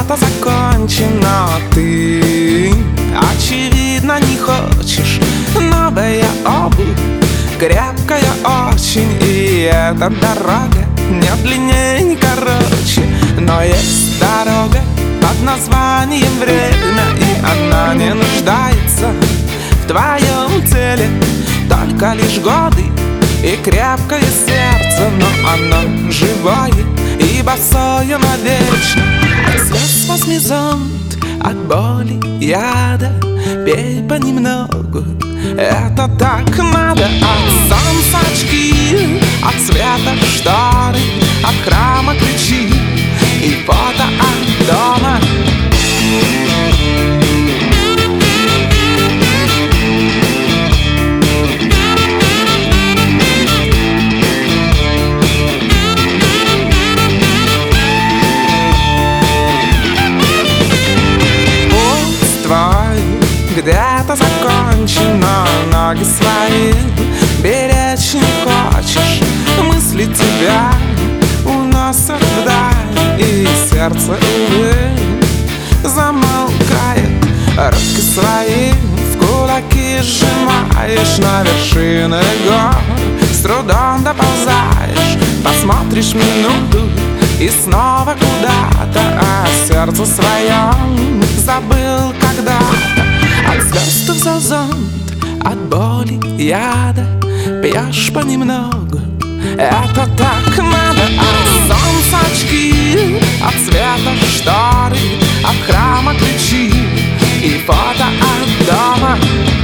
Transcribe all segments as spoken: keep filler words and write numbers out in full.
где-то закончен, но ты, очевидно, не хочешь. Новая обувь, крепкая очень, и эта дорога не длиннее, не короче. Но есть дорога под названием время, и она не нуждается в твоем теле. Только лишь годы и крепкое сердце, но оно живое и босое навечно. От слез возьми зонт, от боли яда, пей понемногу, это так надо. От солнца очки, от света шторы, от храма ключи и фото от дома. Где-то закончено, ноги свои беречь не хочешь. Мысли тебя уносят вдаль, и сердце, увы, замолкает. Руки свои в кулаки сжимаешь, на вершины гор с трудом доползаешь. Посмотришь минуту и снова куда-то, а сердце своем забыл когда-то. От звезд взял зонт, от боли яда, пьешь понемногу, это так надо. От солнца очки, от света шторы, от храма ключи и фото от дома.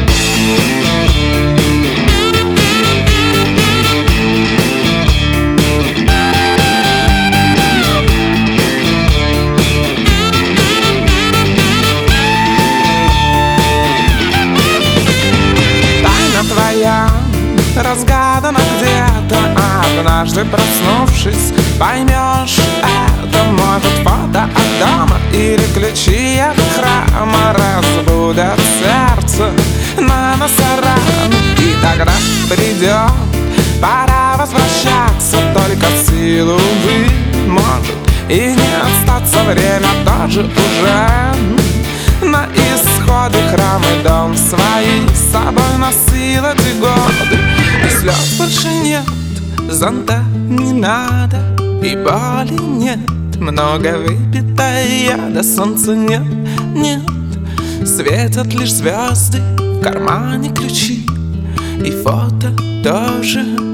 Твоя разгадана где-то, однажды проснувшись, поймешь это. Может, фото от дома или ключи от храма разбудят сердце на носоран. И тогда придет пора возвращаться, только силу вы, может, и не остаться. Время тоже уже на исходе, храм и дом свои с собой носила те годы. И слез больше нет, зонта не надо, и боли нет, много выпито яда. Солнца нет, нет, светят лишь звезды, в кармане ключи и фото тоже.